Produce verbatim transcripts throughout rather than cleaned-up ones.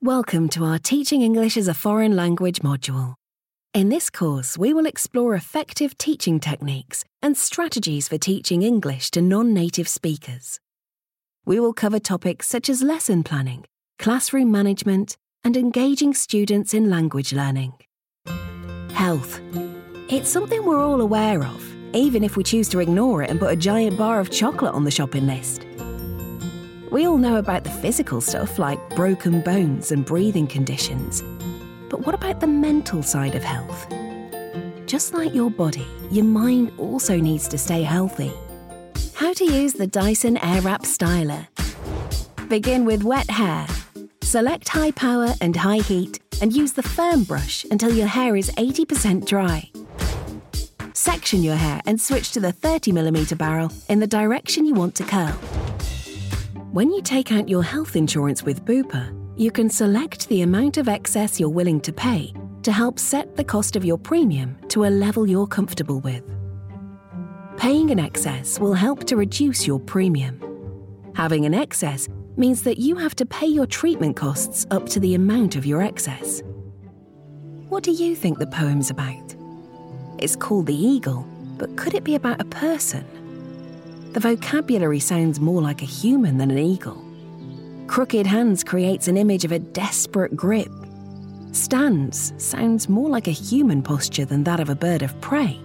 Welcome to our Teaching English as a Foreign Language module. In this course, we will explore effective teaching techniques and strategies for teaching English to non-native speakers. We will cover topics such as lesson planning, classroom management, and engaging students in language learning. Health. It's something we're all aware of, even if we choose to ignore it and put a giant bar of chocolate on the shopping list. We all know about the physical stuff like broken bones and breathing conditions. But what about the mental side of health? Just like your body, your mind also needs to stay healthy. How to use the Dyson Airwrap Styler. Begin with wet hair. Select high power and high heat and use the firm brush until your hair is eighty percent dry. Section your hair and switch to the thirty millimeter barrel in the direction you want to curl. When you take out your health insurance with Bupa, you can select the amount of excess you're willing to pay to help set the cost of your premium to a level you're comfortable with. Paying an excess will help to reduce your premium. Having an excess means that you have to pay your treatment costs up to the amount of your excess. What do you think the poem's about? It's called The Eagle, but could it be about a person? The vocabulary sounds more like a human than an eagle. Crooked hands creates an image of a desperate grip. Stands sounds more like a human posture than that of a bird of prey.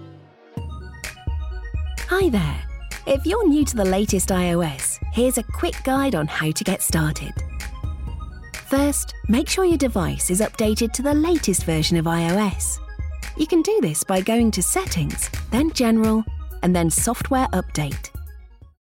Hi there. If you're new to the latest iOS, here's a quick guide on how to get started. First, make sure your device is updated to the latest version of iOS. You can do this by going to Settings, then General, and then Software Update.